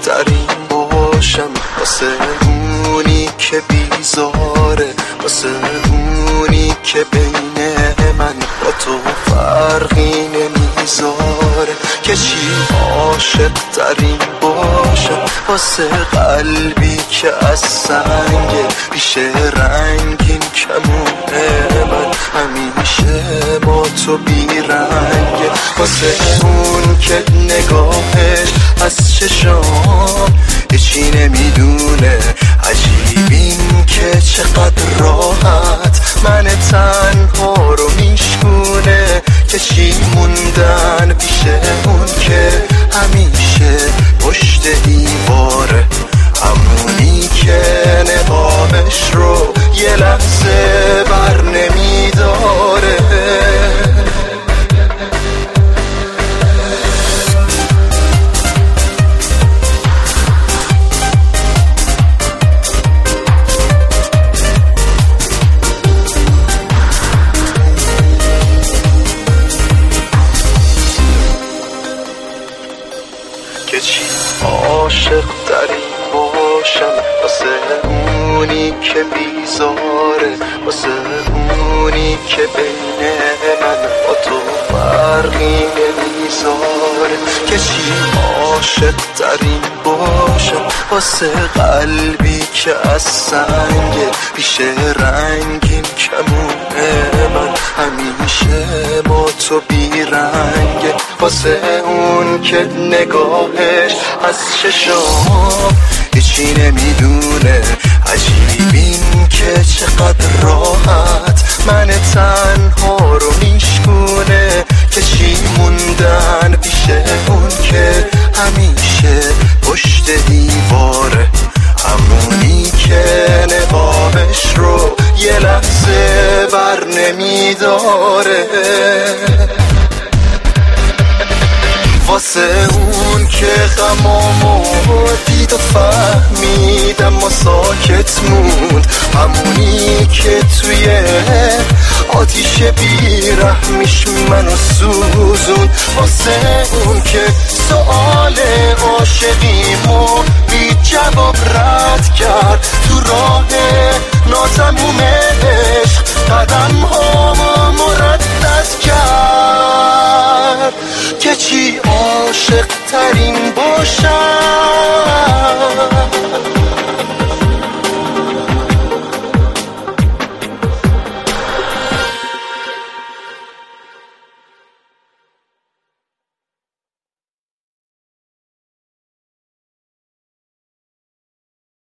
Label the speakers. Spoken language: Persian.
Speaker 1: عاشق‌ترین باشم، واسه اونی که بیزاره، واسه اونی که بین من با تو فرقی نمیذاره. که چی عاشق‌ترین باشم، واسه قلبی که از سنگه، پیش رنگین کمونه من همیشه با تو بیرنگه. واسه اون که نگاهش از چشام هیچی نمیدونه، عجیب این که چقدر راحت من تنها رو میشکونه. که چی موندن پیش اون که همیشه پشت دیواره، همونی که نقابش رو یه لحظه بر نمیداره. که چی عاشق‌ترین باشم، واسه اونی که بیزاره، واسه اونی که بین من با تو فرقی نمیذاره. که چی عاشق‌ترین باشم، واسه قلبی که از سنگه، پیش رنگین کمونه من همیشه با تو بیرنگه. واسه اون که نگاهش از چشام هیچی نمیدونه، عجیب این که چقدر راحت من تنها رو میشکونه. که چی موندن پیش اون که همیشه پشت دیواره، همونی که نقابش رو یه لحظه بر نمیداره. واسه اون که غمامو دید و فهمید اما ساکت موند، همونی که توی آتیش بیرحمیش منو سوزون. واسه اون که سؤال عاشقیمو بی جواب رد کرد،